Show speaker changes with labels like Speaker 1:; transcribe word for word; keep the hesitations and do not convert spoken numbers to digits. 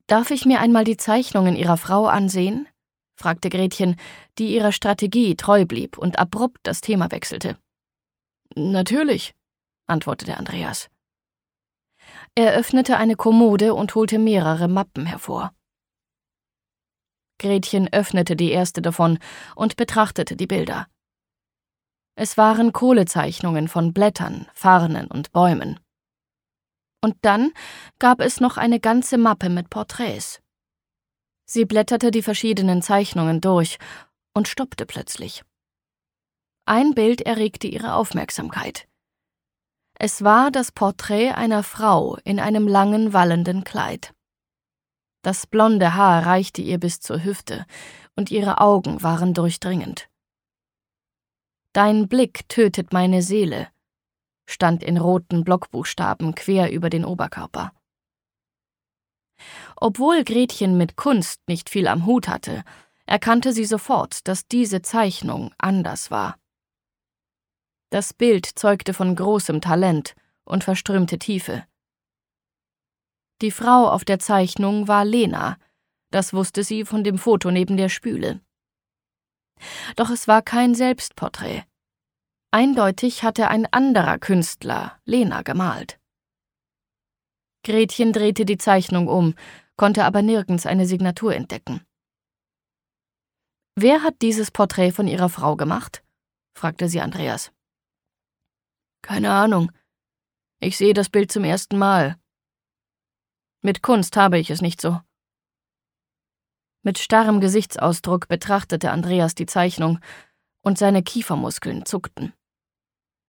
Speaker 1: »Darf ich mir einmal die Zeichnungen Ihrer Frau ansehen?« fragte Gretchen, die ihrer Strategie treu blieb und abrupt das Thema wechselte. »Natürlich«, antwortete Andreas. Er öffnete eine Kommode und holte mehrere Mappen hervor. Gretchen öffnete die erste davon und betrachtete die Bilder. Es waren Kohlezeichnungen von Blättern, Farnen und Bäumen. Und dann gab es noch eine ganze Mappe mit Porträts. Sie blätterte die verschiedenen Zeichnungen durch und stoppte plötzlich. Ein Bild erregte ihre Aufmerksamkeit. Es war das Porträt einer Frau in einem langen, wallenden Kleid. Das blonde Haar reichte ihr bis zur Hüfte, und ihre Augen waren durchdringend. »Dein Blick tötet meine Seele«, stand in roten Blockbuchstaben quer über den Oberkörper. Obwohl Gretchen mit Kunst nicht viel am Hut hatte, erkannte sie sofort, dass diese Zeichnung anders war. Das Bild zeugte von großem Talent und verströmte Tiefe. Die Frau auf der Zeichnung war Lena, das wusste sie von dem Foto neben der Spüle. Doch es war kein Selbstporträt. Eindeutig hatte ein anderer Künstler Lena gemalt. Gretchen drehte die Zeichnung um, konnte aber nirgends eine Signatur entdecken. »Wer hat dieses Porträt von Ihrer Frau gemacht?« fragte sie Andreas. »Keine Ahnung. Ich sehe das Bild zum ersten Mal. Mit Kunst habe ich es nicht so.« Mit starrem Gesichtsausdruck betrachtete Andreas die Zeichnung, und seine Kiefermuskeln zuckten.